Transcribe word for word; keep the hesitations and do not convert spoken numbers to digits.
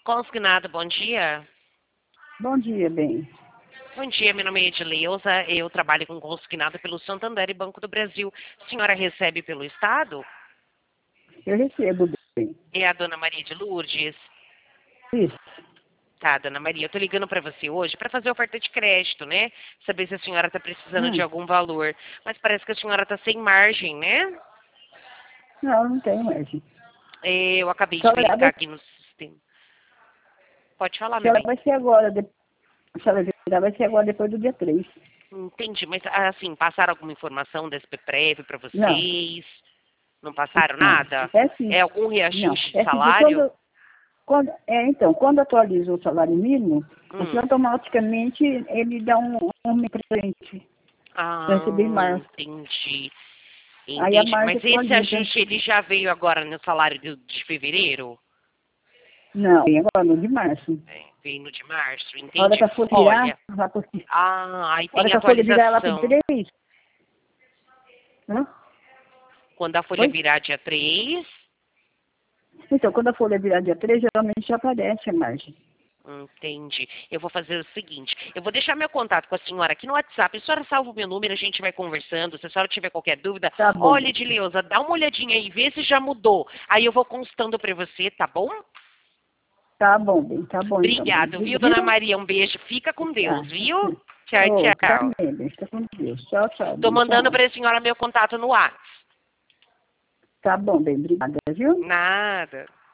Consignado, bom dia. Bom dia, bem. Bom dia, meu nome é Edileuza, eu trabalho com consignado pelo Santander e Banco do Brasil. A senhora recebe pelo Estado? Eu recebo, bem. É a dona Maria de Lourdes? Isso. Tá, dona Maria, eu tô ligando para você hoje para fazer oferta de crédito, né? Saber se a senhora tá precisando de Hum. algum valor. Mas parece que a senhora tá sem margem, né? Não, não tenho margem. É, Eu acabei Se de ela verificar vai, aqui no sistema. Pode falar, se meu ela bem. vai ser agora, de, se ela virar, vai ser agora depois do dia três. Entendi, mas assim, passaram alguma informação da S P Prev para Não, vocês? Não passaram não. nada? É assim. É algum Não. reajuste de É assim que salário? quando, quando. É, então, quando atualiza o salário mínimo, assim, Hum. automaticamente ele dá um aumento pra gente. Pra receber em Ah, março. entendi. Aí a Entendi. margem Mas esse atualiza. ajuste ele já veio agora no salário de, de fevereiro? Não, vem agora no de março. É, veio no de março, A hora entendi. que a folha virar, Olha, vai por cima. ah, aí A hora tem que a folha virar lá por atualização. três. Hã? Quando a folha Oi? virar dia três, Então, quando a folha virar dia três, geralmente já aparece a margem. entendi. Eu vou fazer o seguinte, eu vou deixar meu contato com a senhora aqui no WhatsApp. A senhora salva o meu número, a gente vai conversando. Se a senhora tiver qualquer dúvida, Tá bom. olha, Edileuza, dá uma olhadinha aí, vê se já mudou. Aí eu vou constando para você, tá bom? Tá bom, bem. Tá bom, então, bem. Obrigado, viu, Viu? dona Maria? Um beijo. Fica com Tá. Deus, viu? Tchau, Ô, tchau. também, bem. Fica com Deus. Tchau, tchau, Tô bem. mandando Tchau. para a senhora meu contato no WhatsApp. Tá bom, bem. Obrigada, viu? Nada.